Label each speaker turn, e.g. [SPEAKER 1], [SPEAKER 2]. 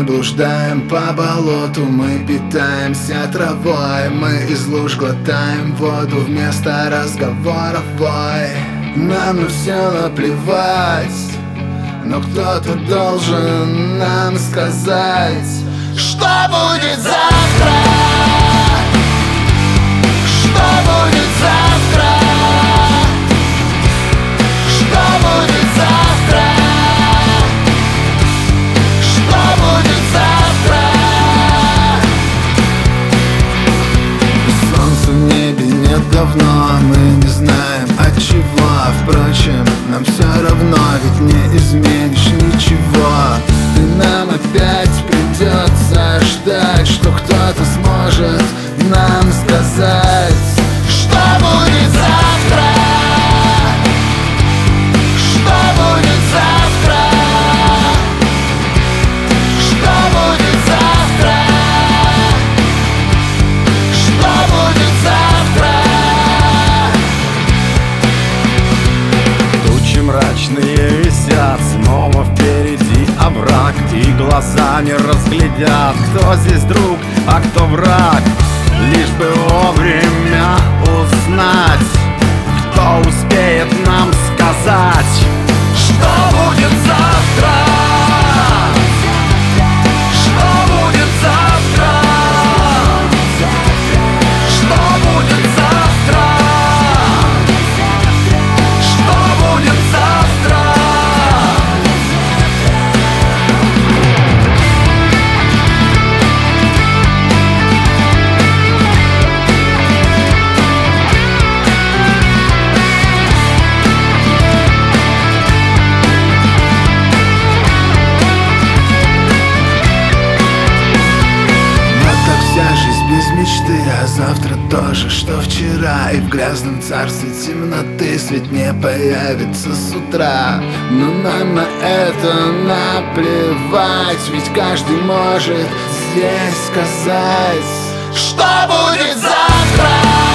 [SPEAKER 1] Мы блуждаем по болоту, мы питаемся травой, мы из луж глотаем воду вместо разговоров вой. Нам на все наплевать, но кто-то должен нам сказать, что будет завтра, что будет завтра, что будет завтра, что будет завтра. Солнца в небе нет давно, мы не знаем от чего. Впрочем, нам все равно, ведь не изменишь ничего. И нам опять придется ждать, что кто-то сможет нам сказать, что будет завтра, что будет завтра, что будет завтра, что будет завтра.
[SPEAKER 2] Тучи мрачные висят, снова впереди овраг, и глаза не разглядят, кто здесь друг, а кто враг. Лишь бы вовремя узнать, кто успеет нам сказать, что будет завтра, что будет завтра, что будет завтра, что будет завтра.
[SPEAKER 1] Мечты, а завтра тоже, что вчера. И в грязном царстве темноты свет не появится с утра. Но нам на это наплевать, ведь каждый может здесь сказать, что будет завтра.